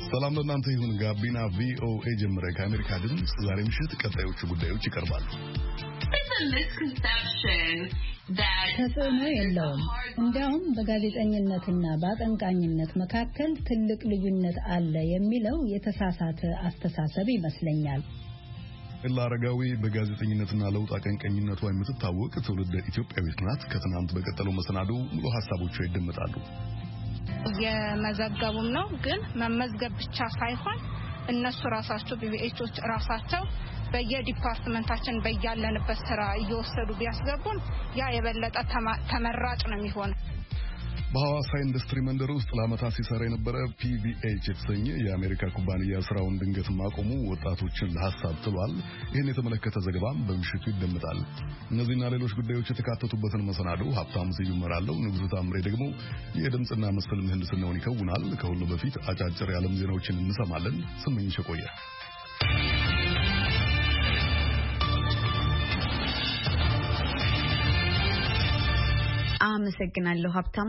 ሰላም ለእናንተ ይሁን። ጋቢና ቪኦኤ ጀመረ። ከአሜሪካ ድምፅ ዛሬ ምሽት ቀጣዮቹ ጉዳዮች ይቀርባሉ። ተጽዕኖ የለውም። እንዲያውም በጋዜጠኝነትና በአቀንቃኝነት መካከል ትልቅ ልዩነት አለ የሚለው የተሳሳተ አስተሳሰብ ይመስለኛል። ኤላ አረጋዊ በጋዜጠኝነትና ለውጥ አቀንቃኝነቷ የምትታወቅ ትውልደ ኢትዮጵያዊት ናት። ከትናንት በቀጠለው መሰናዶ ሙሉ ሀሳቦቿ ይደመጣሉ። የመዘገቡም ነው ግን መመዝገብ ብቻ ሳይሆን እነሱ ራሳቸው ቢቢኤቾች ራሳቸው በየዲፓርትመንታችን በያለንበት ስራ እየወሰዱ ቢያስገቡን ያ የበለጠ ተመራጭ ነው የሚሆነው። በሐዋሳ ኢንዱስትሪ መንደር ውስጥ ለዓመታት ሲሰራ የነበረ ፒቪኤች የተሰኘ የአሜሪካ ኩባንያ ስራውን ድንገት ማቆሙ ወጣቶችን ለሐሳብ ጥሏል። ይህን የተመለከተ ዘገባም በምሽቱ ይደመጣል። እነዚህና ሌሎች ጉዳዮች የተካተቱበትን መሰናዶ ሀብታሙ ስዩም እመራለሁ። ንጉሱ ታምሬ ደግሞ የድምፅና ምስል ምህንድስናውን ይከውናል። ከሁሉ በፊት አጫጭር የዓለም ዜናዎችን እንሰማለን። ስምኝሽ ቆየ። አመሰግናለሁ ሀብታሙ።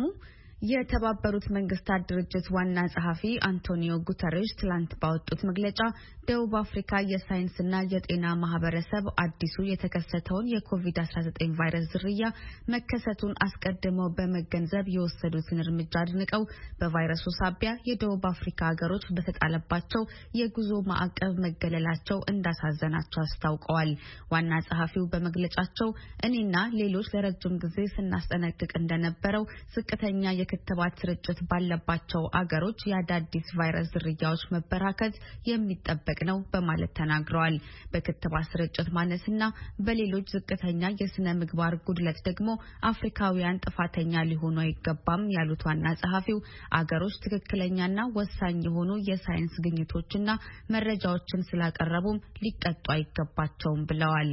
የተባበሩት መንግስታት ድርጅት ዋና ጸሐፊ አንቶኒዮ ጉተሬሽ ትላንት ባወጡት መግለጫ ደቡብ አፍሪካ የሳይንስና የጤና ማህበረሰብ አዲሱ የተከሰተውን የኮቪድ-19 ቫይረስ ዝርያ መከሰቱን አስቀድመው በመገንዘብ የወሰዱትን እርምጃ አድንቀው በቫይረሱ ሳቢያ የደቡብ አፍሪካ ሀገሮች በተጣለባቸው የጉዞ ማዕቀብ መገለላቸው እንዳሳዘናቸው አስታውቀዋል። ዋና ጸሐፊው በመግለጫቸው እኔና ሌሎች ለረጅም ጊዜ ስናስጠነቅቅ እንደነበረው ዝቅተኛ የክትባት ስርጭት ባለባቸው አገሮች የአዳዲስ ቫይረስ ዝርያዎች መበራከት የሚጠበቅ ነው በማለት ተናግረዋል። በክትባት ስርጭት ማነስና በሌሎች ዝቅተኛ የስነ ምግባር ጉድለት ደግሞ አፍሪካውያን ጥፋተኛ ሊሆኑ አይገባም ያሉት ዋና ጸሐፊው አገሮች ትክክለኛና ወሳኝ የሆኑ የሳይንስ ግኝቶችና መረጃዎችን ስላቀረቡም ሊቀጡ አይገባቸውም ብለዋል።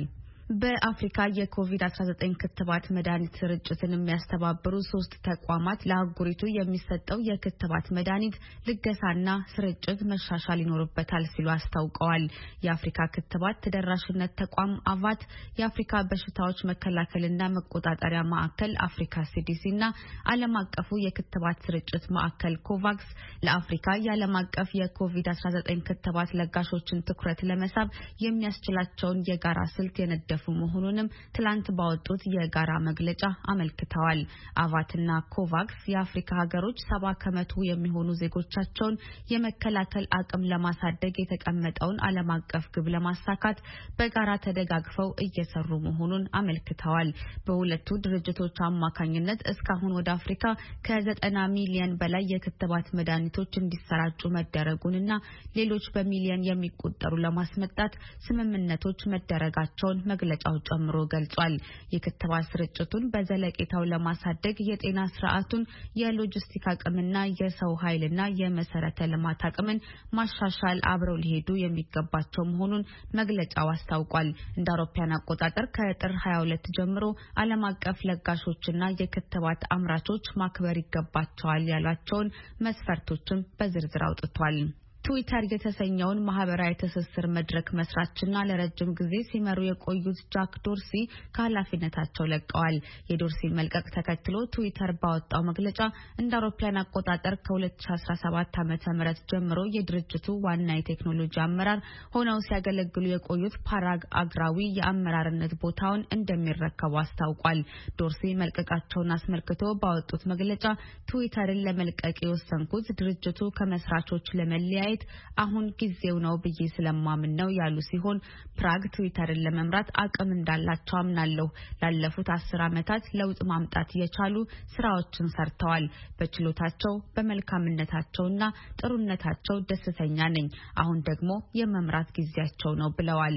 በአፍሪካ የኮቪድ-19 ክትባት መድኃኒት ስርጭትን የሚያስተባብሩ 3 ተቋማት ለአህጉሪቱ የሚሰጠው የክትባት መድኃኒት ልገሳና ስርጭት መሻሻል ይኖርበታል ሲሉ አስታውቀዋል። የአፍሪካ ክትባት ተደራሽነት ተቋም አቫት፣ የአፍሪካ በሽታዎች መከላከልና መቆጣጠሪያ ማዕከል አፍሪካ ሲዲሲና ዓለም አቀፉ የክትባት ስርጭት ማዕከል ኮቫክስ ለአፍሪካ የዓለም አቀፍ የኮቪድ-19 ክትባት ለጋሾችን ትኩረት ለመሳብ የሚያስችላቸውን የጋራ ስልት የነደ መሆኑንም ትላንት ባወጡት የጋራ መግለጫ አመልክተዋል። አቫትና ኮቫክስ የአፍሪካ ሀገሮች 70% የሚሆኑ ዜጎቻቸውን የመከላከል አቅም ለማሳደግ የተቀመጠውን ዓለም አቀፍ ግብ ለማሳካት በጋራ ተደጋግፈው እየሰሩ መሆኑን አመልክተዋል። በሁለቱ ድርጅቶች አማካኝነት እስካሁን ወደ አፍሪካ ከ90 ሚሊዮን በላይ የክትባት መድኃኒቶች እንዲሰራጩ መደረጉንና ሌሎች በሚሊዮን የሚቆጠሩ ለማስመጣት ስምምነቶች መደረጋቸውን መግለጫው ጨምሮ ገልጿል። የክትባት ስርጭቱን በዘለቄታው ለማሳደግ የጤና ስርዓቱን የሎጂስቲክ አቅምና የሰው ኃይልና የመሰረተ ልማት አቅምን ማሻሻል አብረው ሊሄዱ የሚገባቸው መሆኑን መግለጫው አስታውቋል። እንደ አውሮፓውያን አቆጣጠር ከጥር 22 ጀምሮ ዓለም አቀፍ ለጋሾችና የክትባት አምራቾች ማክበር ይገባቸዋል ያሏቸውን መስፈርቶችም በዝርዝር አውጥቷል። ትዊተር የተሰኘውን ማህበራዊ ትስስር መድረክ መስራችና ለረጅም ጊዜ ሲመሩ የቆዩት ጃክ ዶርሲ ከኃላፊነታቸው ለቀዋል። የዶርሲ መልቀቅ ተከትሎ ትዊተር ባወጣው መግለጫ እንደ አውሮፓውያን አቆጣጠር ከ2017 ዓ.ም ጀምሮ የድርጅቱ ዋና የቴክኖሎጂ አመራር ሆነው ሲያገለግሉ የቆዩት ፓራግ አግራዊ የአመራርነት ቦታውን እንደሚረከቡ አስታውቋል። ዶርሲ መልቀቃቸውን አስመልክቶ ባወጡት መግለጫ ትዊተርን ለመልቀቅ የወሰንኩት ድርጅቱ ከመስራቾች ለመለያየት አሁን ጊዜው ነው ብዬ ስለማምን ነው ያሉ ሲሆን ፕራግ ትዊተርን ለመምራት አቅም እንዳላቸው አምናለሁ። ላለፉት 10 ዓመታት ለውጥ ማምጣት የቻሉ ስራዎችን ሰርተዋል። በችሎታቸው በመልካምነታቸውና ጥሩነታቸው ደስተኛ ነኝ። አሁን ደግሞ የመምራት ጊዜያቸው ነው ብለዋል።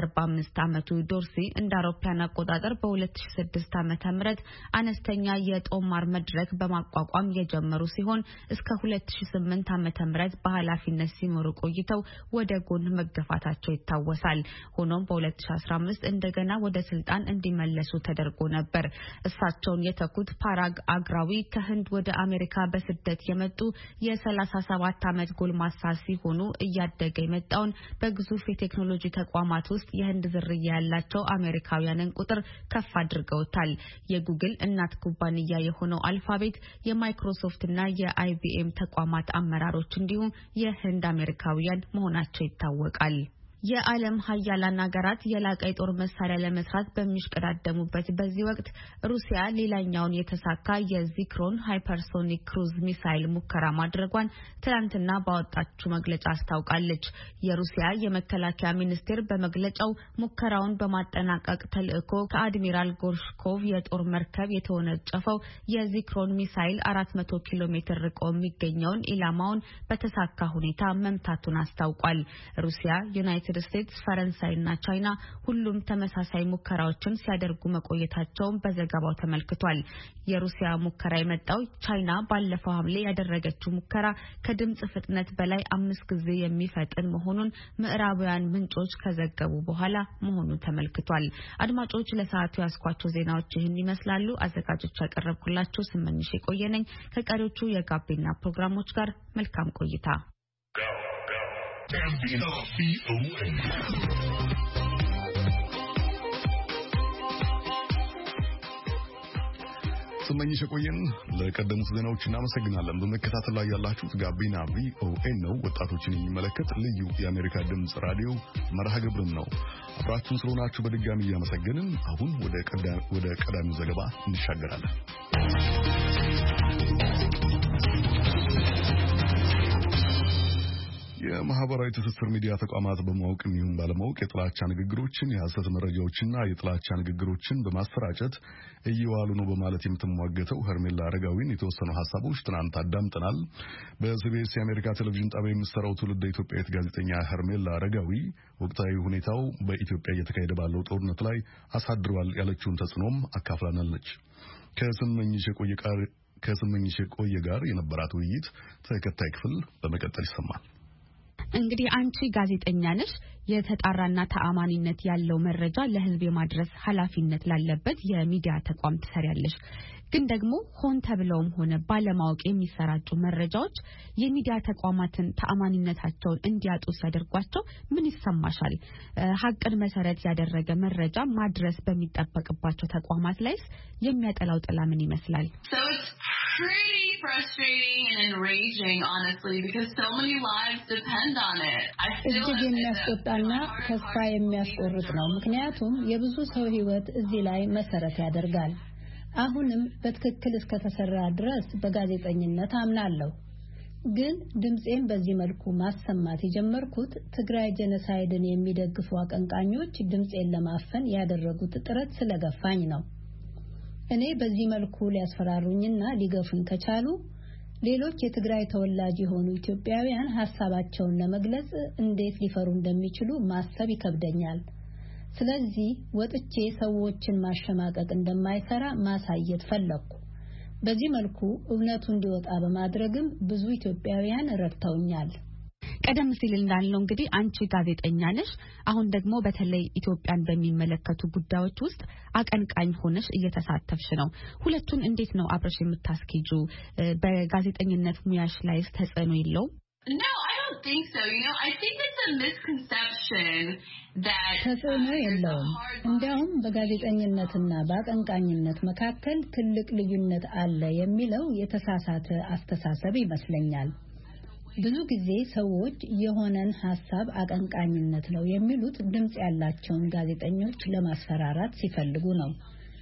የ45 ዓመቱ ዶርሲ እንደ አውሮፓውያን አቆጣጠር በ2006 ዓ.ም አነስተኛ የጦማር መድረክ በማቋቋም የጀመሩ ሲሆን እስከ 2008 ዓ.ም በኃላፊነት ሲመሩ ቆይተው ወደ ጎን መገፋታቸው ይታወሳል። ሆኖም በ2015 እንደገና ወደ ስልጣን እንዲመለሱ ተደርጎ ነበር። እሳቸውን የተኩት ፓራግ አግራዊ ከህንድ ወደ አሜሪካ በስደት የመጡ የ37 ዓመት ጎልማሳ ሲሆኑ እያደገ የመጣውን በግዙፍ የቴክኖሎጂ ተቋማት ውስጥ የህንድ ዝርያ ያላቸው አሜሪካውያንን ቁጥር ከፍ አድርገውታል። የጉግል እናት ኩባንያ የሆነው አልፋቤት የማይክሮሶፍትና የአይቢኤም ተቋማት አመራሮች እንዲሁም የህንድ አሜሪካውያን መሆናቸው ይታወቃል። የዓለም ሀያላን ሀገራት የላቀ የጦር መሳሪያ ለመስራት በሚሽቀዳደሙበት በዚህ ወቅት ሩሲያ ሌላኛውን የተሳካ የዚክሮን ሃይፐርሶኒክ ክሩዝ ሚሳይል ሙከራ ማድረጓን ትናንትና ባወጣችው መግለጫ አስታውቃለች። የሩሲያ የመከላከያ ሚኒስቴር በመግለጫው ሙከራውን በማጠናቀቅ ተልዕኮ ከአድሚራል ጎርሽኮቭ የጦር መርከብ የተወነጨፈው የዚክሮን ሚሳይል 400 ኪሎ ሜትር ርቆ የሚገኘውን ኢላማውን በተሳካ ሁኔታ መምታቱን አስታውቋል። ሩሲያ ዩናይትድ ስቴትስ፣ ፈረንሳይና ቻይና ሁሉም ተመሳሳይ ሙከራዎችን ሲያደርጉ መቆየታቸውን በዘገባው ተመልክቷል። የሩሲያ ሙከራ የመጣው ቻይና ባለፈው ሐምሌ ያደረገችው ሙከራ ከድምጽ ፍጥነት በላይ 5 ጊዜ የሚፈጥን መሆኑን ምዕራባውያን ምንጮች ከዘገቡ በኋላ መሆኑ ተመልክቷል። አድማጮች ለሰዓቱ ያስኳቸው ዜናዎች ይህን ይመስላሉ። አዘጋጆች ያቀረብኩላችሁ ስመኝሽ የቆየነኝ ከቀሪዎቹ የጋቢና ፕሮግራሞች ጋር መልካም ቆይታ። ስመኝሽ የቆየን ለቀደሙት ዜናዎች እናመሰግናለን። በመከታተል ላይ ያላችሁት ጋቢና ቪኦኤ ነው። ወጣቶችን የሚመለከት ልዩ የአሜሪካ ድምጽ ራዲዮ መርሃ ግብርን ነው። አብራችሁን ስለሆናችሁ በድጋሚ እያመሰገንን አሁን ወደ ቀዳሚው ዘገባ እንሻገራለን። የማህበራዊ ትስስር ሚዲያ ተቋማት በማወቅም ይሁን ባለማወቅ የጥላቻ ንግግሮችን፣ የሐሰት መረጃዎችና የጥላቻ ንግግሮችን በማሰራጨት እየዋሉ ነው በማለት የምትሟገተው ሄርሜላ አረጋዊን የተወሰኑ ሐሳቦች ትናንት አዳምጠናል። በሲቢኤስ የአሜሪካ ቴሌቪዥን ጣቢያ የምትሰራው ትውልደ ኢትዮጵያዊት ጋዜጠኛ ሄርሜላ አረጋዊ ወቅታዊ ሁኔታው በኢትዮጵያ እየተካሄደ ባለው ጦርነት ላይ አሳድሯል ያለችውን ተጽዕኖም አካፍላናለች። ከስመኝሽ የቆየ ጋር የነበራት ውይይት ተከታይ ክፍል በመቀጠል ይሰማል። እንግዲህ አንቺ ጋዜጠኛ ነሽ። የተጣራና ተአማኒነት ያለው መረጃ ለሕዝብ የማድረስ ኃላፊነት ላለበት የሚዲያ ተቋም ትሰሪያለሽ። ግን ደግሞ ሆን ተብለውም ሆነ ባለማወቅ የሚሰራጩ መረጃዎች የሚዲያ ተቋማትን ተአማኒነታቸውን እንዲያጡ ሲያደርጓቸው ምን ይሰማሻል? ሀቅን መሰረት ያደረገ መረጃ ማድረስ በሚጠበቅባቸው ተቋማት ላይስ የሚያጠላው ጥላ ምን ይመስላል? Pretty frustrating and enraging, honestly, because so many lives depend on it. እጅግ የሚያስቆጣና ተስፋ የሚያስቆርጥ ነው። ምክንያቱም የብዙ ሰው ሕይወት እዚህ ላይ መሰረት ያደርጋል። አሁንም በትክክል እስከተሰራ ድረስ በጋዜጠኝነት አምናለሁ። ግን ድምጼን በዚህ መልኩ ማሰማት የጀመርኩት ትግራይ ጄኖሳይድን የሚደግፉ አቀንቃኞች ድምጼን ለማፈን ያደረጉት ጥረት ስለገፋኝ ነው። እኔ በዚህ መልኩ ሊያስፈራሩኝና ሊገፉኝ ከቻሉ ሌሎች የትግራይ ተወላጅ የሆኑ ኢትዮጵያውያን ሐሳባቸውን ለመግለጽ እንዴት ሊፈሩ እንደሚችሉ ማሰብ ይከብደኛል። ስለዚህ ወጥቼ ሰዎችን ማሸማቀቅ እንደማይሰራ ማሳየት ፈለኩ። በዚህ መልኩ እውነቱ እንዲወጣ በማድረግም ብዙ ኢትዮጵያውያን ረድተውኛል። ቀደም ሲል እንዳልነው እንግዲህ አንቺ ጋዜጠኛ ነሽ። አሁን ደግሞ በተለይ ኢትዮጵያን በሚመለከቱ ጉዳዮች ውስጥ አቀንቃኝ ሆነሽ እየተሳተፍሽ ነው። ሁለቱን እንዴት ነው አብረሽ የምታስኪጁ? በጋዜጠኝነት ሙያሽ ላይስ ተጽዕኖ የለውም? No, I don't think so. I think it's a misconception that ተጽዕኖ የለውም። እንዲያውም በጋዜጠኝነትና በአቀንቃኝነት መካከል ትልቅ ልዩነት አለ የሚለው የተሳሳተ አስተሳሰብ ይመስለኛል። ብዙ ጊዜ ሰዎች የሆነን ሐሳብ አቀንቃኝነት ነው የሚሉት ድምጽ ያላቸውን ጋዜጠኞች ለማስፈራራት ሲፈልጉ ነው።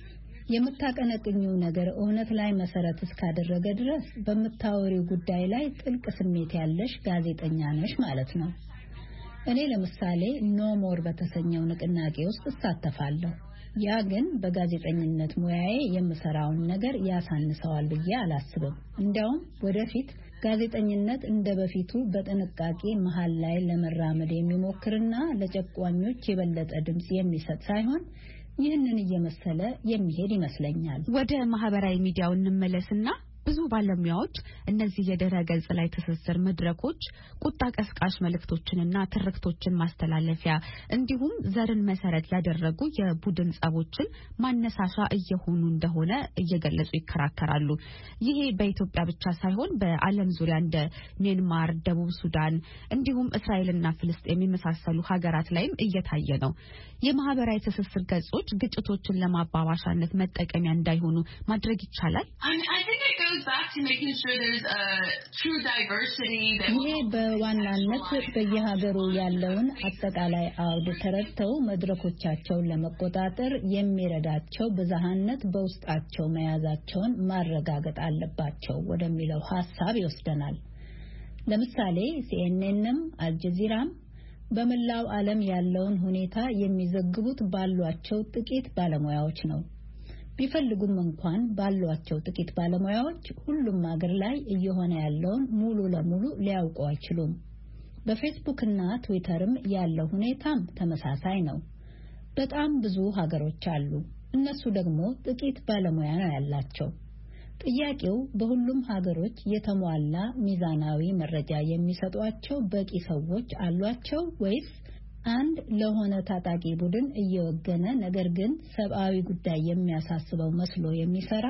የምታቀነቅኝው ነገር እውነት ላይ መሰረት እስካደረገ ድረስ በምታወሪው ጉዳይ ላይ ጥልቅ ስሜት ያለሽ ጋዜጠኛ ነሽ ማለት ነው። እኔ ለምሳሌ ኖ ሞር በተሰኘው ንቅናቄ ውስጥ እሳተፋለሁ። ያ ግን በጋዜጠኝነት ሙያዬ የምሰራውን ነገር ያሳንሰዋል ብዬ አላስብም። እንዲያውም ወደፊት ጋዜጠኝነት እንደበፊቱ በጥንቃቄ መሃል ላይ ለመራመድ የሚሞክርና ለጨቋኞች የበለጠ ድምጽ የሚሰጥ ሳይሆን ይህንን እየመሰለ የሚሄድ ይመስለኛል። ወደ ማህበራዊ ሚዲያው እንመለስና ብዙ ባለሙያዎች እነዚህ የድረ-ገጽ ላይ ትስስር መድረኮች ቁጣ ቀስቃሽ መልእክቶችንና ትርክቶችን ማስተላለፊያ እንዲሁም ዘርን መሰረት ያደረጉ የቡድን ጸቦችን ማነሳሻ እየሆኑ እንደሆነ እየገለጹ ይከራከራሉ። ይሄ በኢትዮጵያ ብቻ ሳይሆን በዓለም ዙሪያ እንደ ሚያንማር፣ ደቡብ ሱዳን እንዲሁም እስራኤልና ፍልስጤም የመሳሰሉ ሀገራት ላይም እየታየ ነው። የማህበራዊ ትስስር ገጾች ግጭቶችን ለማባባሻነት መጠቀሚያ እንዳይሆኑ ማድረግ ይቻላል? I think it goes goes back to making sure there's a true diversity that ይሄ በዋናነት በየሀገሩ ያለውን አጠቃላይ አውድ ተረድተው መድረኮቻቸውን ለመቆጣጠር የሚረዳቸው ብዝሃነት በውስጣቸው መያዛቸውን ማረጋገጥ አለባቸው ወደሚለው ሐሳብ ይወስደናል። ለምሳሌ ሲኤንኤንም አልጀዚራም በመላው ዓለም ያለውን ሁኔታ የሚዘግቡት ባሏቸው ጥቂት ባለሙያዎች ነው። ቢፈልጉም እንኳን ባሏቸው ጥቂት ባለሙያዎች ሁሉም ሀገር ላይ እየሆነ ያለውን ሙሉ ለሙሉ ሊያውቁ አይችሉም። በፌስቡክ እና ትዊተርም ያለው ሁኔታም ተመሳሳይ ነው። በጣም ብዙ ሀገሮች አሉ። እነሱ ደግሞ ጥቂት ባለሙያ ነው ያላቸው። ጥያቄው በሁሉም ሀገሮች የተሟላ ሚዛናዊ መረጃ የሚሰጧቸው በቂ ሰዎች አሏቸው ወይስ አንድ ለሆነ ታጣቂ ቡድን እየወገነ ነገር ግን ሰብአዊ ጉዳይ የሚያሳስበው መስሎ የሚሰራ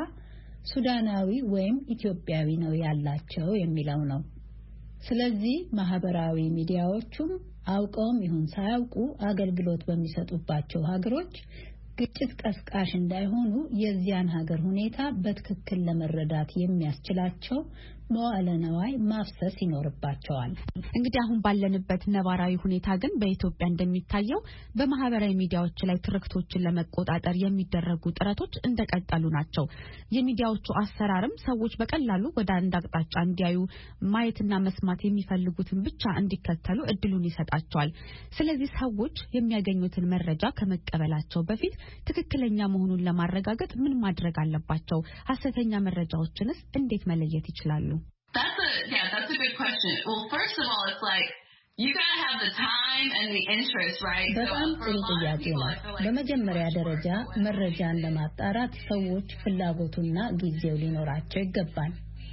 ሱዳናዊ ወይም ኢትዮጵያዊ ነው ያላቸው የሚለው ነው። ስለዚህ ማህበራዊ ሚዲያዎቹም አውቀውም ይሁን ሳያውቁ አገልግሎት በሚሰጡባቸው ሀገሮች ግጭት ቀስቃሽ እንዳይሆኑ የዚያን ሀገር ሁኔታ በትክክል ለመረዳት የሚያስችላቸው መዋዕለ ንዋይ ማፍሰስ ይኖርባቸዋል። እንግዲህ አሁን ባለንበት ነባራዊ ሁኔታ ግን በኢትዮጵያ እንደሚታየው በማህበራዊ ሚዲያዎች ላይ ትርክቶችን ለመቆጣጠር የሚደረጉ ጥረቶች እንደቀጠሉ ናቸው። የሚዲያዎቹ አሰራርም ሰዎች በቀላሉ ወደ አንድ አቅጣጫ እንዲያዩ ማየትና መስማት የሚፈልጉትን ብቻ እንዲከተሉ እድሉን ይሰጣቸዋል። ስለዚህ ሰዎች የሚያገኙትን መረጃ ከመቀበላቸው በፊት ትክክለኛ መሆኑን ለማረጋገጥ ምን ማድረግ አለባቸው? ሐሰተኛ መረጃዎችንስ እንዴት መለየት ይችላሉ? That's a good question. Well, first of all, it's like you got to have the time and the interest, right? በጣም ጥሩ ጥያቄ ነው። በመጀመሪያ ደረጃ መረጃን ለማጣራት ሰዎች ፍላጎቱና ጊዜው ሊኖራቸው ይገባል።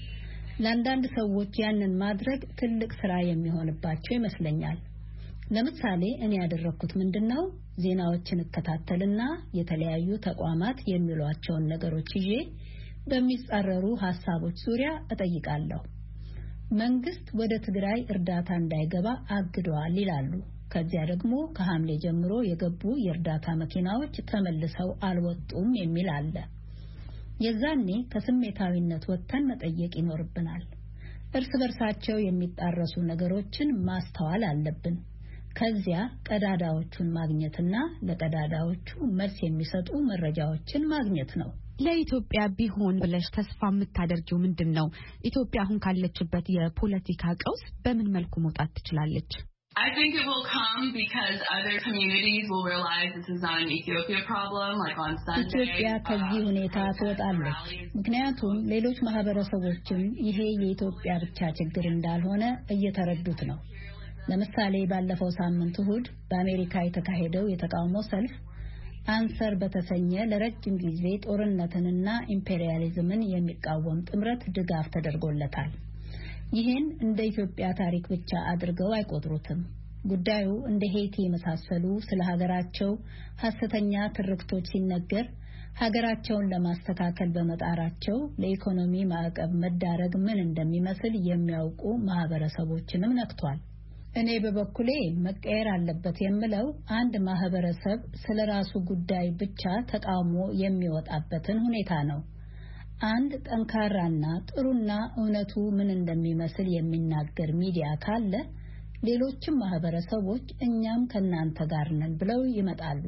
ለአንዳንድ ሰዎች ያንን ማድረግ ትልቅ ስራ የሚሆንባቸው ይመስለኛል። ለምሳሌ እኔ ያደረኩት ምንድነው? ዜናዎችን እከታተልና የተለያዩ ተቋማት የሚሏቸውን ነገሮች ይዤ በሚጻረሩ ሐሳቦች ዙሪያ እጠይቃለሁ። መንግስት ወደ ትግራይ እርዳታ እንዳይገባ አግዷል ይላሉ። ከዚያ ደግሞ ከሐምሌ ጀምሮ የገቡ የእርዳታ መኪናዎች ተመልሰው አልወጡም የሚል አለ። የዛኔ ከስሜታዊነት ወጥተን መጠየቅ ይኖርብናል። እርስ በርሳቸው የሚጣረሱ ነገሮችን ማስተዋል አለብን። ከዚያ ቀዳዳዎቹን ማግኘትና ለቀዳዳዎቹ መልስ የሚሰጡ መረጃዎችን ማግኘት ነው። ለኢትዮጵያ ቢሆን ብለሽ ተስፋ የምታደርጊው ምንድነው? ኢትዮጵያ አሁን ካለችበት የፖለቲካ ቀውስ በምን መልኩ መውጣት ትችላለች? I think it will come because other communities will realize this is not an Ethiopia problem, like on Sunday. ኢትዮጵያ ከዚህ ሁኔታ ትወጣለች። ምክንያቱም ሌሎች ማህበረሰቦችም ይሄ የኢትዮጵያ ብቻ ችግር እንዳልሆነ እየተረዱት ነው። ለምሳሌ ባለፈው ሳምንት እሁድ በአሜሪካ የተካሄደው የተቃውሞ ሰልፍ አንሰር በተሰኘ ለረጅም ጊዜ ጦርነትንና ኢምፔሪያሊዝምን የሚቃወም ጥምረት ድጋፍ ተደርጎለታል። ይህን እንደ ኢትዮጵያ ታሪክ ብቻ አድርገው አይቆጥሩትም። ጉዳዩ እንደ ሄይቲ የመሳሰሉ ስለ ሀገራቸው ሐሰተኛ ትርክቶች ሲነገር ሀገራቸውን ለማስተካከል በመጣራቸው ለኢኮኖሚ ማዕቀብ መዳረግ ምን እንደሚመስል የሚያውቁ ማህበረሰቦችንም ነክቷል። እኔ በበኩሌ መቀየር አለበት የምለው አንድ ማህበረሰብ ስለራሱ ጉዳይ ብቻ ተቃውሞ የሚወጣበትን ሁኔታ ነው። አንድ ጠንካራና ጥሩና እውነቱ ምን እንደሚመስል የሚናገር ሚዲያ ካለ ሌሎችም ማህበረሰቦች እኛም ከናንተ ጋር ነን ብለው ይመጣሉ።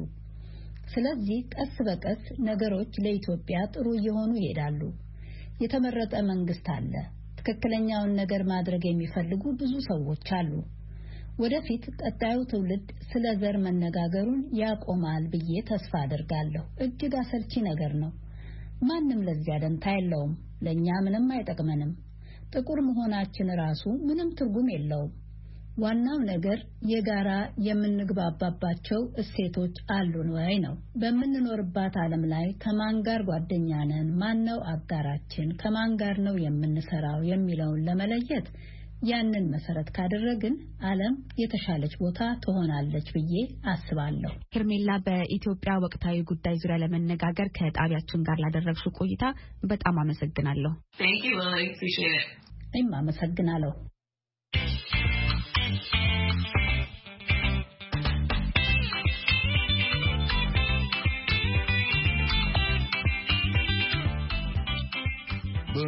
ስለዚህ ቀስ በቀስ ነገሮች ለኢትዮጵያ ጥሩ እየሆኑ ይሄዳሉ። የተመረጠ መንግስት አለ። ትክክለኛውን ነገር ማድረግ የሚፈልጉ ብዙ ሰዎች አሉ። ወደፊት ቀጣዩ ትውልድ ስለ ዘር መነጋገሩን ያቆማል ብዬ ተስፋ አደርጋለሁ። እጅግ አሰልቺ ነገር ነው። ማንም ለዚያ ደንታ የለውም። ለኛ ምንም አይጠቅመንም። ጥቁር መሆናችን ራሱ ምንም ትርጉም የለውም። ዋናው ነገር የጋራ የምንግባባባቸው እሴቶች አሉን ወይ ነው። በምንኖርባት ዓለም ላይ ከማን ጋር ጓደኛ ነን፣ ማን ነው አጋራችን፣ ከማን ጋር ነው የምንሰራው የሚለውን ለመለየት ያንን መሰረት ካደረግን ዓለም የተሻለች ቦታ ትሆናለች ብዬ አስባለሁ። ሄርሜላ፣ በኢትዮጵያ ወቅታዊ ጉዳይ ዙሪያ ለመነጋገር ከጣቢያችን ጋር ላደረግሽው ቆይታ በጣም አመሰግናለሁ። Thank you, Lily. Appreciate it. እኔም አመሰግናለሁ።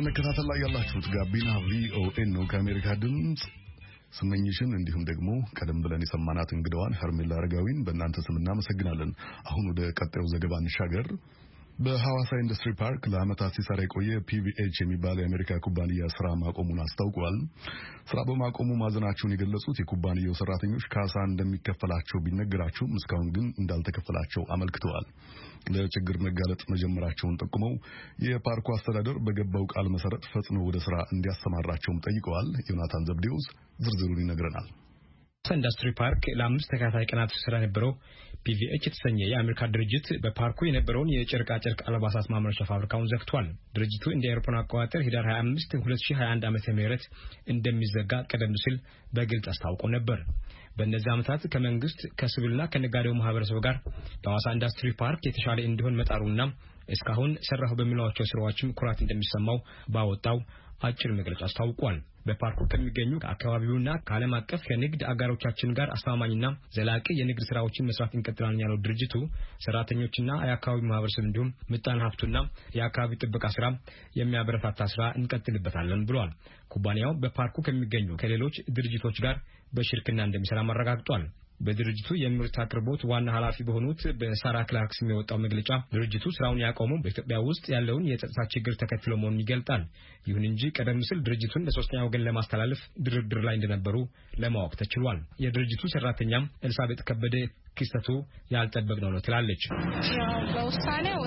በመከታተል ላይ ያላችሁት ጋቢና ቪኦኤ ነው ከአሜሪካ ድምጽ። ስመኝሽን እንዲሁም ደግሞ ቀደም ብለን የሰማናት እንግዳዋን ሄርሜላ አረጋዊን በእናንተ ስም እናመሰግናለን። አሁን ወደ ቀጣዩ ዘገባ እንሻገር። በሐዋሳ ኢንዱስትሪ ፓርክ ለዓመታት ሲሰራ የቆየ PVH የሚባል የአሜሪካ ኩባንያ ስራ ማቆሙን አስታውቋል። ስራ በማቆሙ ማዘናቸውን የገለጹት የኩባንያው ሰራተኞች ካሳ እንደሚከፈላቸው ቢነገራቸውም እስካሁን ግን እንዳልተከፈላቸው አመልክተዋል። ለችግር መጋለጥ መጀመራቸውን ጠቁመው የፓርኩ አስተዳደር በገባው ቃል መሰረት ፈጽሞ ወደ ስራ እንዲያሰማራቸውም ጠይቀዋል። ዮናታን ዘብዴውስ ዝርዝሩን ይነግረናል። ኢንዱስትሪ ፓርክ ለ5 ተከታታይ ቀናት ስራ ነበረው PVH የተሰኘ የአሜሪካ ድርጅት በፓርኩ የነበረውን የጨርቃ ጨርቅ አልባሳት ማምረቻ ፋብሪካውን ዘግቷል። ድርጅቱ እንደ አውሮፓውያን አቆጣጠር ህዳር 25 2021 ዓ.ም እንደሚዘጋ ቀደም ሲል በግልጽ አስታውቆ ነበር። በእነዚህ ዓመታት ከመንግስት ከሲቪልና ከነጋዴው ማህበረሰብ ጋር በሐዋሳ ኢንዱስትሪ ፓርክ የተሻለ እንዲሆን መጣሩና እስካሁን ሰራሁ በሚሏቸው ስራዎችም ኩራት እንደሚሰማው ባወጣው አጭር መግለጫ አስታውቋል። በፓርኩ ከሚገኙ አካባቢውና ከዓለም አቀፍ የንግድ አጋሮቻችን ጋር አስተማማኝና ዘላቂ የንግድ ስራዎችን መስራት እንቀጥላለን ያለው ድርጅቱ ሰራተኞችና የአካባቢው ማህበረሰብ እንዲሁም ምጣኔ ሀብቱና የአካባቢ ጥበቃ ስራ የሚያበረታታ ስራ እንቀጥልበታለን ብሏል። ኩባንያው በፓርኩ ከሚገኙ ከሌሎች ድርጅቶች ጋር በሽርክና እንደሚሰራ አረጋግጧል። በድርጅቱ የምርት አቅርቦት ዋና ኃላፊ በሆኑት በሳራ ክላርክስ የሚወጣው መግለጫ ድርጅቱ ስራውን ያቆመው በኢትዮጵያ ውስጥ ያለውን የጸጥታ ችግር ተከትሎ መሆኑን ይገልጣል። ይሁን እንጂ ቀደም ሲል ድርጅቱን ለሶስተኛ ወገን ለማስተላለፍ ድርድር ላይ እንደነበሩ ለማወቅ ተችሏል። የድርጅቱ ሰራተኛም ኤልሳቤጥ ከበደ ክስተቱ ያልጠበቅነው ነው ትላለች። ያው በውሳኔው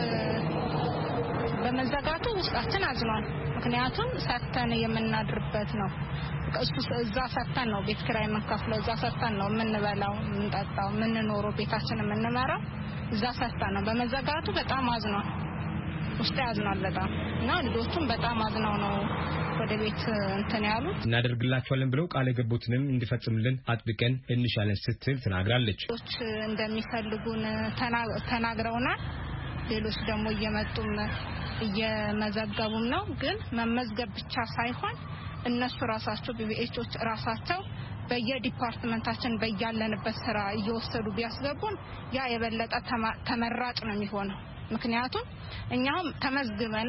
በመዘጋቱ ውስጣችን አዝኗል። ምክንያቱም ሰተን የምናድርበት ነው። እዛ ሰተን ነው ቤት ኪራይ የምንከፍለው፣ እዛ ሰተን ነው የምንበላው፣ የምንጠጣው፣ የምንኖረው፣ ቤታችን የምንመራው እዛ ሰተን ነው። በመዘጋቱ በጣም አዝኗል። ውስጥ ያዝኗል በጣም እና ልጆቹም በጣም አዝነው ነው ወደ ቤት እንትን ያሉት። እናደርግላቸዋለን ብለው ቃል የገቡትንም እንዲፈጽምልን አጥብቀን እንሻለን ስትል ተናግራለች። ልጆች እንደሚፈልጉን ተናግረውናል። ሌሎች ደግሞ እየመጡም እየመዘገቡም ነው። ግን መመዝገብ ብቻ ሳይሆን እነሱ ራሳቸው PVHዎች ራሳቸው በየዲፓርትመንታችን በያለንበት ስራ እየወሰዱ ቢያስገቡን ያ የበለጠ ተመራጭ ነው የሚሆነው። ምክንያቱም እኛም ተመዝግበን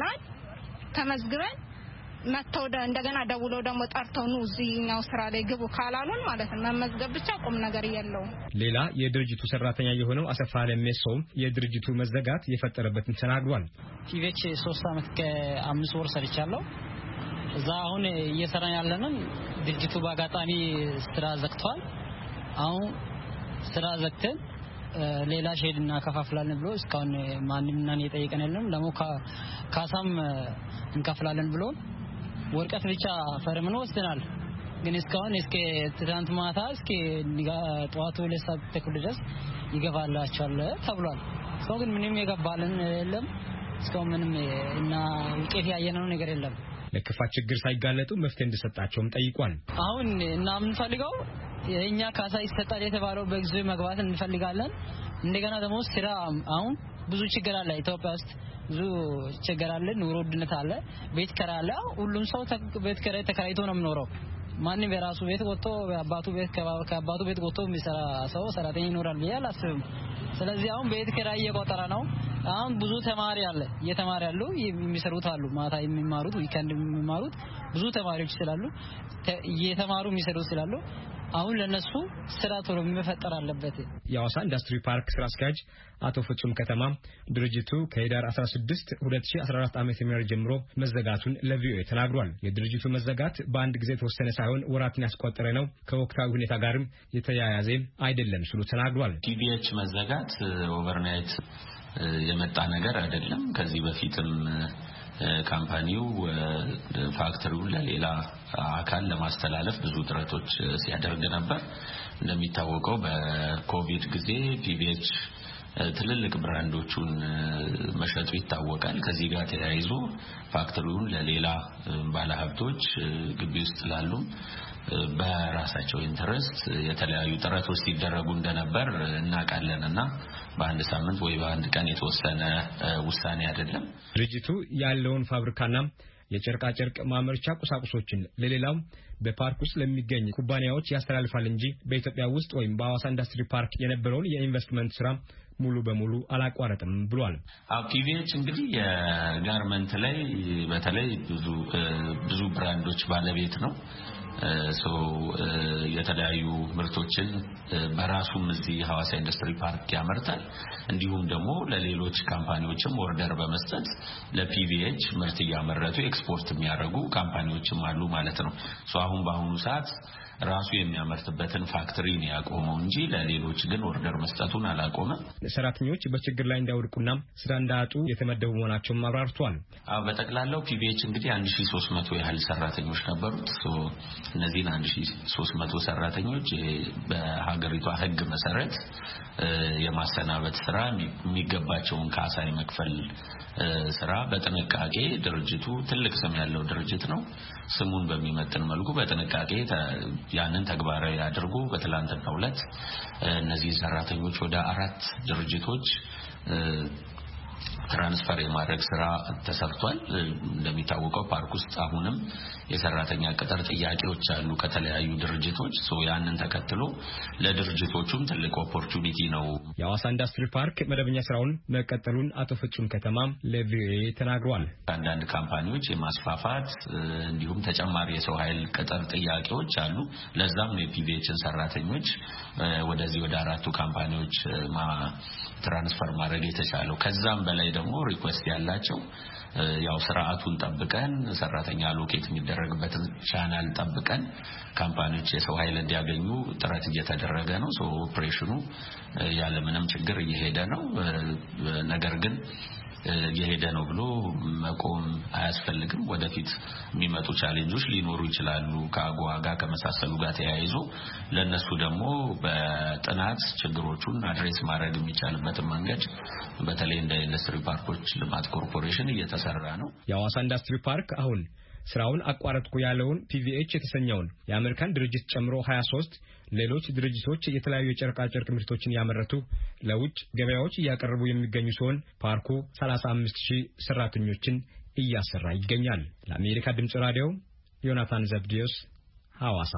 መተው እንደገና ደውለው ደግሞ ጠርተው ነው እዚህኛው ስራ ላይ ግቡ ካላሉን ማለት ነው መመዝገብ ብቻ ቁም ነገር የለውም። ሌላ የድርጅቱ ሰራተኛ የሆነው አሰፋ ለሜሶ የድርጅቱ መዘጋት የፈጠረበትን ተናግሯል። PVH 3 አመት ከ5 ወር ሰርቻለሁ። እዛ አሁን እየሰራን ያለንን ድርጅቱ በአጋጣሚ ስራ ዘግቷል። አሁን ስራ ዘግተን ሌላ ሼድ እናከፋፍላለን ብሎ እስካሁን ማንንም የጠየቀን የለም። ደግሞ ካሳም እንከፍላለን ብሎ ወርቀት ብቻ ፈርመን ወስደናል። ግን እስካሁን እስከ ትናንት ማታ እስከ ጠዋቱ 2 ሰዓት ተኩል ድረስ ይገባላችኋል ተብሏል። ሰው ግን ምንም የገባልን የለም። እስካሁን ምንም እና ውጤት ያየነው ነገር የለም። ለክፋት ችግር ሳይጋለጡ መፍትሄ እንዲሰጣቸውም ጠይቋል። አሁን እና የምንፈልገው የኛ ካሳ ይሰጣል የተባለው በጊዜው መግባት እንፈልጋለን። እንደገና ደግሞ ስራ አሁን ብዙ ችግር አለ ኢትዮጵያ ውስጥ ብዙ ችግር አለ። ኑሮ ውድነት አለ። ቤት ኪራይ አለ። ሁሉም ሰው ቤት ኪራይ ተከራይቶ ነው የሚኖረው። ማንም በራሱ ቤት ወጥቶ አባቱ ቤት ከአባቱ ቤት ወጥቶ የሚሰራ ሰው ሰራተኛ ይኖራል ብዬ አላስብም። ስለዚህ አሁን ቤት ኪራይ እየቆጠረ ነው። አሁን ብዙ ተማሪ አለ እየተማሪ ያሉ የሚሰሩት አሉ ማታ የሚማሩት ዊኬንድ የሚማሩት ብዙ ተማሪዎች ስላሉ እየተማሩ የሚሰሩት ስላሉ አሁን ለነሱ ስራ ቶሎ መፈጠር አለበት። የሐዋሳ ኢንዱስትሪ ፓርክ ስራ አስኪያጅ አቶ ፍጹም ከተማ ድርጅቱ ከህዳር 16 2014 ዓ.ም ጀምሮ መዘጋቱን ለቪኦኤ ተናግሯል። የድርጅቱ መዘጋት በአንድ ጊዜ ተወሰነ ሳይሆን ወራትን ያስቆጠረ ነው፣ ከወቅታዊ ሁኔታ ጋርም የተያያዘ አይደለም ሲሉ ተናግሯል። PVH መዘጋት ኦቨርናይት የመጣ ነገር አይደለም። ከዚህ በፊትም ካምፓኒው ፋክተሪውን ለሌላ አካል ለማስተላለፍ ብዙ ጥረቶች ሲያደርግ ነበር። እንደሚታወቀው በኮቪድ ጊዜ PVH ትልልቅ ብራንዶቹን መሸጡ ይታወቃል። ከዚህ ጋር ተያይዞ ፋክተሪውን ለሌላ ባለሀብቶች ግቢ ውስጥ ላሉ በራሳቸው ኢንተረስት የተለያዩ ጥረቶች ሲደረጉ እንደነበር እናውቃለንና በአንድ ሳምንት ወይ በአንድ ቀን የተወሰነ ውሳኔ አይደለም። ድርጅቱ ያለውን ፋብሪካና የጨርቃ ጨርቅ ማምረቻ ቁሳቁሶችን ለሌላው በፓርክ ውስጥ ለሚገኙ ኩባንያዎች ያስተላልፋል እንጂ በኢትዮጵያ ውስጥ ወይም በሐዋሳ ኢንዱስትሪ ፓርክ የነበረውን የኢንቨስትመንት ስራ ሙሉ በሙሉ አላቋረጠም ብሏል። ፒቪኤች እንግዲህ የጋርመንት ላይ በተለይ ብዙ ብራንዶች ባለቤት ነው። የተለያዩ ምርቶችን በራሱም እዚህ ሐዋሳ ኢንዱስትሪ ፓርክ ያመርታል። እንዲሁም ደግሞ ለሌሎች ካምፓኒዎችም ኦርደር በመስጠት ለፒቪኤች ምርት ያመረቱ ኤክስፖርት የሚያደርጉ ካምፓኒዎችም አሉ ማለት ነው። አሁን በአሁኑ ሰዓት ራሱ የሚያመርትበትን ፋክተሪ ነው ያቆመው እንጂ ለሌሎች ግን ኦርደር መስጠቱን አላቆመም። ሰራተኞች በችግር ላይ እንዳይወድቁና ስራ እንዳያጡ የተመደቡ መሆናቸውን አብራርቷል። በጠቅላላው ፒቪኤች እንግዲህ 1300 ያህል ሰራተኞች ነበሩት። እነዚህን 1300 ሰራተኞች በሀገሪቷ ሕግ መሰረት የማሰናበት ስራ የሚገባቸውን ካሳ የመክፈል ስራ በጥንቃቄ ድርጅቱ ትልቅ ስም ያለው ድርጅት ነው። ስሙን በሚመጥን መልኩ በጥንቃቄ ያንን ተግባራዊ አድርጎ በትላንትናው ዕለት እነዚህ ሰራተኞች ወደ 4 ድርጅቶች ትራንስፈር የማድረግ ስራ ተሰርቷል። እንደሚታወቀው ፓርክ ውስጥ አሁንም የሰራተኛ ቅጥር ጥያቄዎች አሉ ከተለያዩ ድርጅቶች። ያንን ተከትሎ ለድርጅቶቹም ትልቅ ኦፖርቹኒቲ ነው። የሐዋሳ ኢንዱስትሪ ፓርክ መደበኛ ስራውን መቀጠሉን አቶ ፍጹም ከተማ ለቪኦኤ ተናግሯል። አንዳንድ ካምፓኒዎች የማስፋፋት እንዲሁም ተጨማሪ የሰው ኃይል ቅጥር ጥያቄዎች አሉ። ለዛም የፒቪኤችን ሰራተኞች ወደዚህ ወደ 4ቱ ካምፓኒዎች ትራንስፈር ማድረግ የተቻለው። ከዛም በላይ ደግሞ ሪኩዌስት ያላቸው ያው ስርዓቱን ጠብቀን ሰራተኛ ሎኬት የሚደረግበትን ቻናል ጠብቀን ካምፓኒዎች የሰው ኃይል እንዲያገኙ ጥረት እየተደረገ ነው። ኦፕሬሽኑ ያለ ምንም ችግር እየሄደ ነው። ነገር ግን እየሄደ ነው ብሎ መቆም አያስፈልግም። ወደፊት የሚመጡ ቻሌንጆች ሊኖሩ ይችላሉ ከአጎዋ ጋር ከመሳሰሉ ጋር ተያይዞ ለነሱ ደግሞ በጥናት ችግሮቹን አድሬስ ማድረግ የሚቻልበትን መንገድ በተለይ እንደ ኢንዱስትሪ ፓርኮች ልማት ኮርፖሬሽን እየተሰራ ነው። የሐዋሳ ኢንዱስትሪ ፓርክ አሁን ስራውን አቋረጥኩ ያለውን ፒቪኤች የተሰኘውን የአሜሪካን ድርጅት ጨምሮ 23 ሌሎች ድርጅቶች የተለያዩ የጨርቃ ጨርቅ ምርቶችን ያመረቱ ለውጭ ገበያዎች እያቀረቡ የሚገኙ ሲሆን ፓርኩ 35000 ሰራተኞችን እያሰራ ይገኛል። ለአሜሪካ ድምጽ ራዲዮ ዮናታን ዘብዲዮስ ሐዋሳ።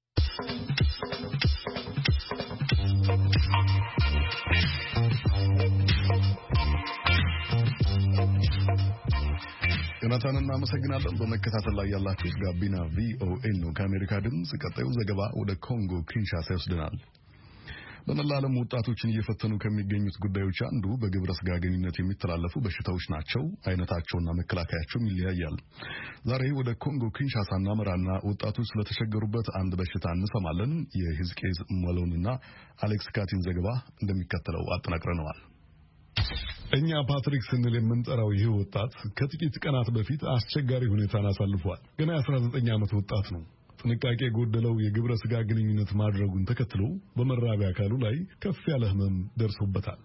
ዮናታንን እናመሰግናለን። በመከታተል ላይ ያላችሁት ጋቢና ቪኦኤ ነው ከአሜሪካ ድምጽ። ቀጣዩ ዘገባ ወደ ኮንጎ ኪንሻሳ ይወስደናል። በመላ ዓለም ወጣቶችን እየፈተኑ ከሚገኙት ጉዳዮች አንዱ በግብረ ስጋ ግንኙነት የሚተላለፉ በሽታዎች ናቸው። አይነታቸውና መከላከያቸውም ይለያያል። ዛሬ ወደ ኮንጎ ኪንሻሳ እናመራና ወጣቶች ስለተቸገሩበት አንድ በሽታ እንሰማለን። የሂዝቄዝ መሎንና አሌክስ ካቲን ዘገባ እንደሚከተለው አጠናቅረነዋል። እኛ ፓትሪክ ስንል የምንጠራው ይህ ወጣት ከጥቂት ቀናት በፊት አስቸጋሪ ሁኔታን አሳልፏል። ገና 19 ዓመት ወጣት ነው። ጥንቃቄ የጎደለው የግብረ ስጋ ግንኙነት ማድረጉን ተከትሎ በመራቢያ አካሉ ላይ ከፍ ያለ ህመም ደርሶበታል።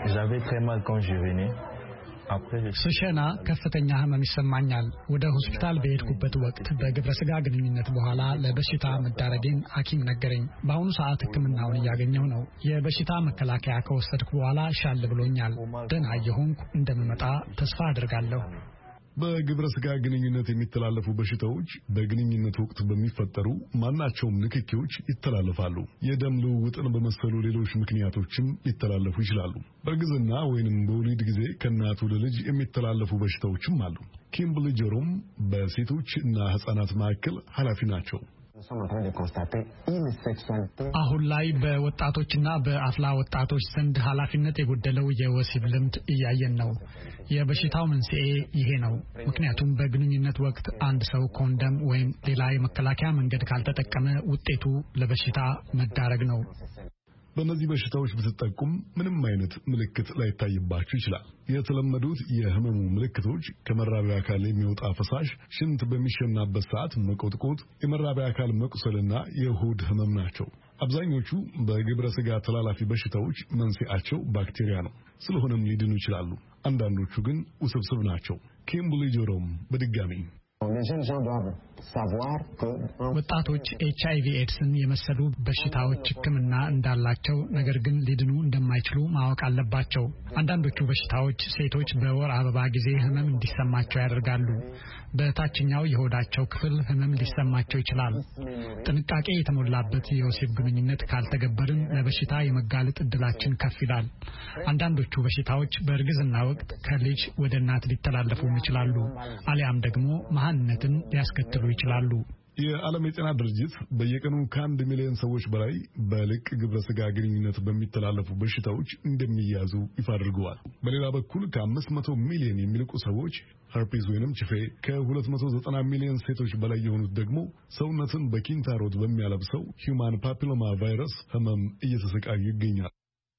ስሸና ከፍተኛ ህመም ይሰማኛል። ወደ ሆስፒታል በሄድኩበት ወቅት በግብረ ስጋ ግንኙነት በኋላ ለበሽታ መዳረጌን ሐኪም ነገረኝ። በአሁኑ ሰዓት ሕክምናውን እያገኘሁ ነው። የበሽታ መከላከያ ከወሰድኩ በኋላ ሻል ብሎኛል። ደህና እየሆንኩ እንደምመጣ ተስፋ አድርጋለሁ። በግብረ ስጋ ግንኙነት የሚተላለፉ በሽታዎች በግንኙነት ወቅት በሚፈጠሩ ማናቸውም ንክኪዎች ይተላለፋሉ። የደም ልውውጥን በመሰሉ ሌሎች ምክንያቶችም ሊተላለፉ ይችላሉ። በእርግዝና ወይንም በወሊድ ጊዜ ከእናት ወደ ልጅ የሚተላለፉ በሽታዎችም አሉ። ኪምብሊ ጆሮም በሴቶች እና ህጻናት ማዕከል ኃላፊ ናቸው። አሁን ላይ በወጣቶችና በአፍላ ወጣቶች ዘንድ ኃላፊነት የጎደለው የወሲብ ልምድ እያየን ነው። የበሽታው መንስኤ ይሄ ነው። ምክንያቱም በግንኙነት ወቅት አንድ ሰው ኮንደም ወይም ሌላ የመከላከያ መንገድ ካልተጠቀመ ውጤቱ ለበሽታ መዳረግ ነው። በእነዚህ በሽታዎች ብትጠቁም ምንም አይነት ምልክት ላይታይባችሁ ይችላል። የተለመዱት የህመሙ ምልክቶች ከመራቢያ አካል የሚወጣ ፈሳሽ፣ ሽንት በሚሸናበት ሰዓት መቆጥቆጥ፣ የመራቢያ አካል መቁሰልና የሆድ ህመም ናቸው። አብዛኞቹ በግብረ ስጋ ተላላፊ በሽታዎች መንስኤያቸው ባክቴሪያ ነው። ስለሆነም ሊድኑ ይችላሉ። አንዳንዶቹ ግን ውስብስብ ናቸው። ኪምብሊ ጆሮም በድጋሚ ወጣቶች HIV ኤድስን የመሰሉ በሽታዎች ሕክምና እንዳላቸው ነገር ግን ሊድኑ እንደማይችሉ ማወቅ አለባቸው። አንዳንዶቹ በሽታዎች ሴቶች በወር አበባ ጊዜ ህመም እንዲሰማቸው ያደርጋሉ። በታችኛው የሆዳቸው ክፍል ህመም ሊሰማቸው ይችላል። ጥንቃቄ የተሞላበት የወሲብ ግንኙነት ካልተገበርን ለበሽታ የመጋለጥ እድላችን ከፍ ይላል። አንዳንዶቹ በሽታዎች በእርግዝና ወቅት ከልጅ ወደ እናት ሊተላለፉ ይችላሉ፣ አሊያም ደግሞ መሃንነትን ሊያስከትሉ ይችላሉ። የዓለም የጤና ድርጅት በየቀኑ ከ1 ሚሊዮን ሰዎች በላይ በልቅ ግብረ ስጋ ግንኙነት በሚተላለፉ በሽታዎች እንደሚያዙ ይፋ አድርገዋል። በሌላ በኩል ከ500 ሚሊዮን የሚልቁ ሰዎች ሄርፒስ ወይንም ችፌ፣ ከ290 ሚሊዮን ሴቶች በላይ የሆኑት ደግሞ ሰውነትን በኪንታሮት በሚያለብሰው ሂውማን ፓፒሎማ ቫይረስ ህመም እየተሰቃዩ ይገኛል።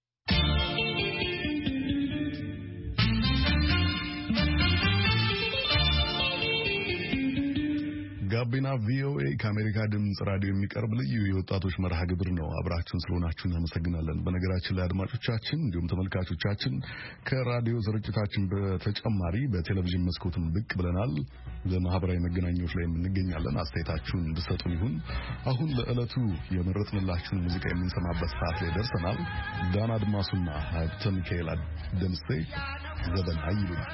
ጋቢና ቪኦኤ ከአሜሪካ ድምጽ ራዲዮ የሚቀርብ ልዩ የወጣቶች መርሃ ግብር ነው። አብራችሁን ስለሆናችሁ እናመሰግናለን። በነገራችን ላይ አድማጮቻችን እንዲሁም ተመልካቾቻችን ከራዲዮ ስርጭታችን በተጨማሪ በቴሌቪዥን መስኮትም ብቅ ብለናል። በማህበራዊ መገናኛዎች ላይ እንገኛለን። አስተያየታችሁን እንድትሰጡን ይሁን። አሁን ለዕለቱ የመረጥንላችሁን ሙዚቃ የምንሰማበት ሰዓት ላይ ደርሰናል። ዳን አድማሱና ሀብተ ሚካኤል ደምሴ ዘበና ይሉናል።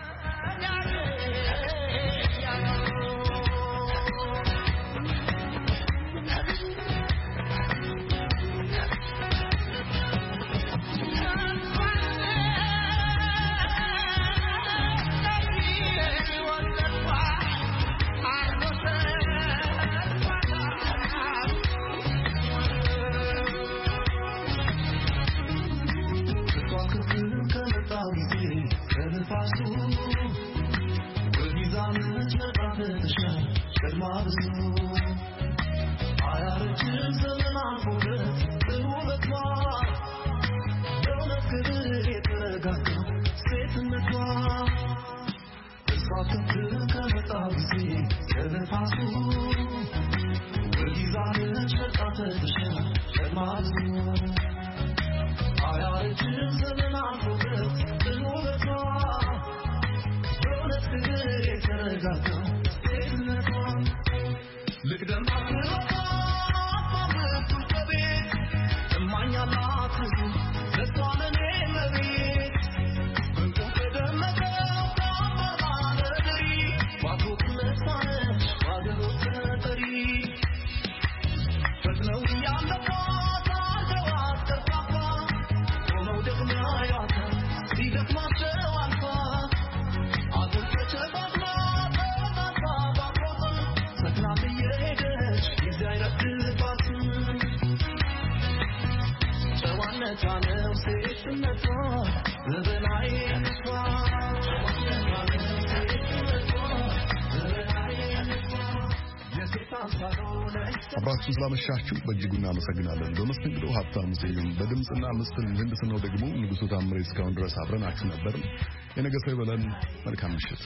አብራችሁ ስላመሻችሁ በእጅጉ እናመሰግናለን። በመስተንግዶ ሀብታሙ ስዩም፣ በድምጽና ምስል ምህንድስናው ደግሞ ንጉሱ ታምሬ። እስካሁን ድረስ አብረናችሁ ነበር። የነገ ሰው ይበለን። መልካም ምሽት።